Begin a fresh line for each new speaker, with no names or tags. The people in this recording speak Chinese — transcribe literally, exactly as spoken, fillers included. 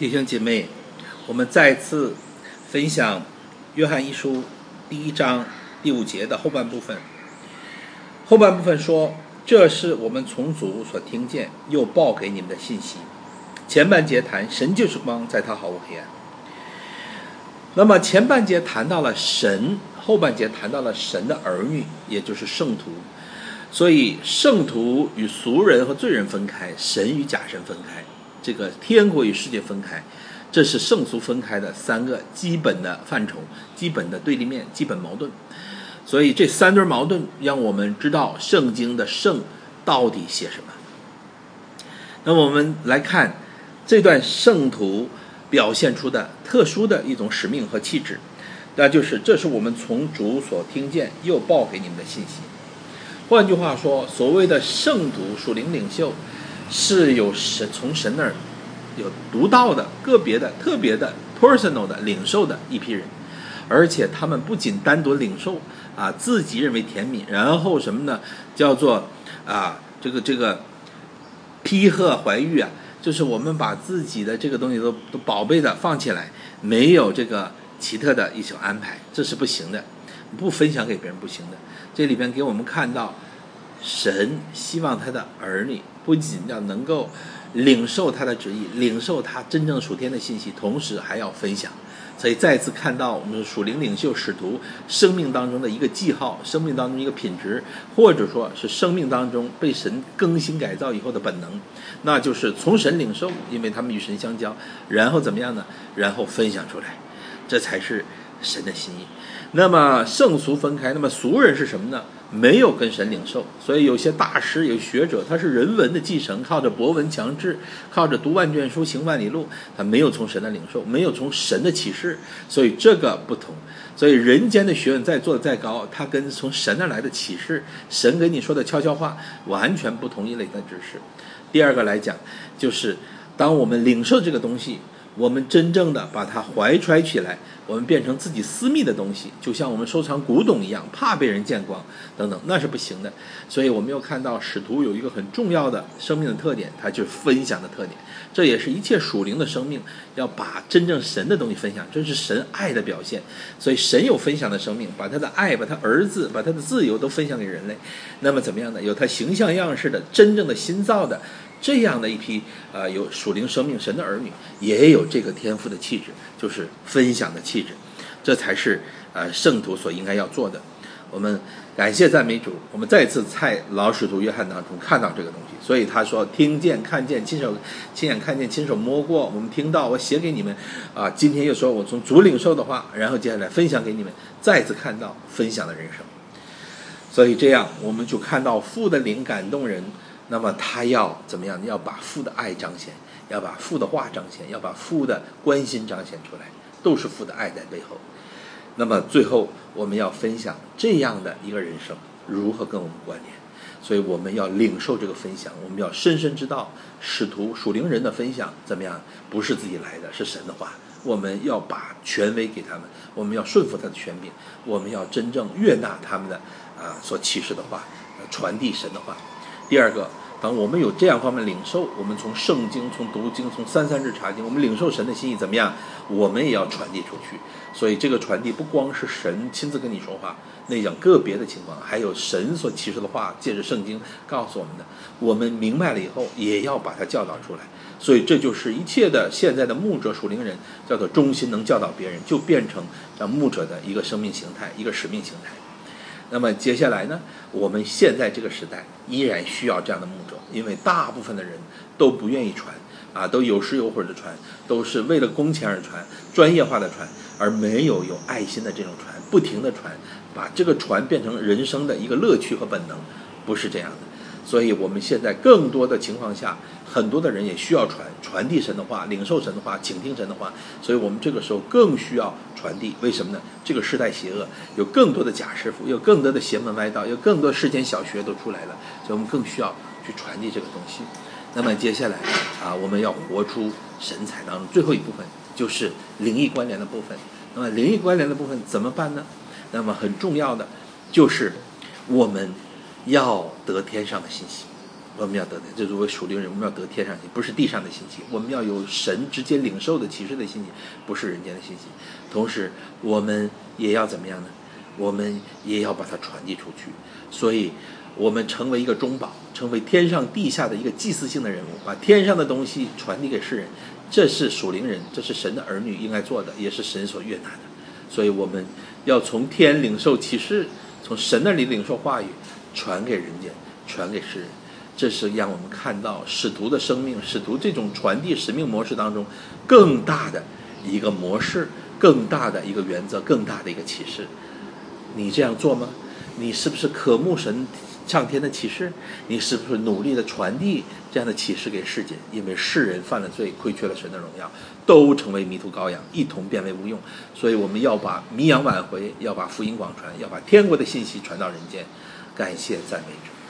弟兄姐妹，我们再次分享约翰一书第一章第五节的后半部分。后半部分说，这是我们从主所听见又报给你们的信息。前半节谈神就是光，在他毫无黑暗。那么前半节谈到了神，后半节谈到了神的儿女，也就是圣徒。所以圣徒与俗人和罪人分开，神与假神分开，这个天国与世界分开，这是圣俗分开的三个基本的范畴，基本的对立面，基本矛盾。所以这三对矛盾让我们知道圣经的圣到底写什么。那么我们来看这段圣徒表现出的特殊的一种使命和气质，那就是这是我们从主所听见又报给你们的信息。换句话说，所谓的圣徒属灵领袖是有神从神那儿有独到的个别的特别的 personal 的领受的一批人，而且他们不仅单独领受啊，自己认为甜蜜，然后什么呢，叫做啊这个这个披贺怀玉啊，就是我们把自己的这个东西都都宝贝的放起来，没有这个奇特的一种安排，这是不行的，不分享给别人不行的。这里边给我们看到神希望他的儿女不仅要能够领受他的旨意，领受他真正属天的信息，同时还要分享。所以再次看到我们属灵领袖使徒生命当中的一个记号，生命当中一个品质，或者说是生命当中被神更新改造以后的本能，那就是从神领受，因为他们与神相交，然后怎么样呢？然后分享出来，这才是神的心意。那么圣俗分开，那么俗人是什么呢？没有跟神领受，所以有些大师有学者，他是人文的继承，靠着博闻强志，靠着读万卷书行万里路，他没有从神的领受，没有从神的启示，所以这个不同。所以人间的学问再做的再高，他跟从神那来的启示，神给你说的悄悄话完全不同一类的知识。第二个来讲，就是当我们领受这个东西，我们真正的把它怀揣起来，我们变成自己私密的东西，就像我们收藏古董一样，怕被人见光等等，那是不行的。所以我们又看到使徒有一个很重要的生命的特点，它就是分享的特点。这也是一切属灵的生命要把真正神的东西分享，这是神爱的表现。所以神有分享的生命，把他的爱，把他儿子，把他的自由都分享给人类。那么怎么样呢？有他形象样式的真正的新造的这样的一批呃有属灵生命神的儿女，也有这个天赋的气质，就是分享的气质，这才是呃圣徒所应该要做的。我们感谢赞美主，我们再次在老使徒约翰当中看到这个东西。所以他说听见看见亲手亲眼看见亲手摸过，我们听到我写给你们啊，今天又说我从主领受的话，然后接下来分享给你们，再次看到分享的人生。所以这样我们就看到父的灵感动人，那么他要怎么样？要把父的爱彰显，要把父的话彰显，要把父的关心彰显出来，都是父的爱在背后。那么最后我们要分享这样的一个人生如何跟我们关联，所以我们要领受这个分享，我们要深深知道使徒属灵人的分享怎么样，不是自己来的，是神的话。我们要把权威给他们，我们要顺服他的权柄，我们要真正悦纳他们的啊所启示的话，传递神的话。第二个，当我们有这样方面领受，我们从圣经，从读经，从三三日查经，我们领受神的心意怎么样，我们也要传递出去。所以这个传递不光是神亲自跟你说话，那样个别的情况，还有神所启示的话，借着圣经告诉我们的，我们明白了以后也要把它教导出来。所以这就是一切的现在的牧者属灵人叫做忠心能教导别人，就变成让牧者的一个生命形态，一个使命形态。那么接下来呢，我们现在这个时代依然需要这样的牧者，因为大部分的人都不愿意传啊，都有时有会儿的传，都是为了工钱而传，专业化的传，而没有有爱心的这种传，不停的传，把这个传变成人生的一个乐趣和本能，不是这样的。所以我们现在更多的情况下，很多的人也需要传传递神的话，领受神的话，倾听神的话。所以我们这个时候更需要传递。为什么呢？这个时代邪恶，有更多的假师傅，有更多的邪门歪道，有更多世间小学都出来了，所以我们更需要去传递这个东西。那么接下来啊，我们要活出神采当中最后一部分，就是灵异关联的部分。那么灵异关联的部分怎么办呢？那么很重要的就是我们要得天上的信息。 我们要得的，这作为属灵人，我们要得天上信，不是地上的信息。我们要有神直接领受的启示的信息，不是人间的信息。同时，我们也要怎么样呢？我们也要把它传递出去。所以，我们成为一个中保，成为天上地下的一个祭祀性的人物，把天上的东西传递给世人。这是属灵人，这是神的儿女应该做的，也是神所悦纳的。所以，我们要从天领受启示，从神那里领受话语，传给人间，传给世人。这是让我们看到使徒的生命，使徒这种传递使命模式当中更大的一个模式，更大的一个原则，更大的一个启示。你这样做吗？你是不是渴慕神上天的启示？你是不是努力的传递这样的启示给世界？因为世人犯了罪，亏缺了神的荣耀，都成为迷途羔羊，一同变为无用。所以我们要把迷羊挽回，要把福音广传，要把天国的信息传到人间。感谢赞美主。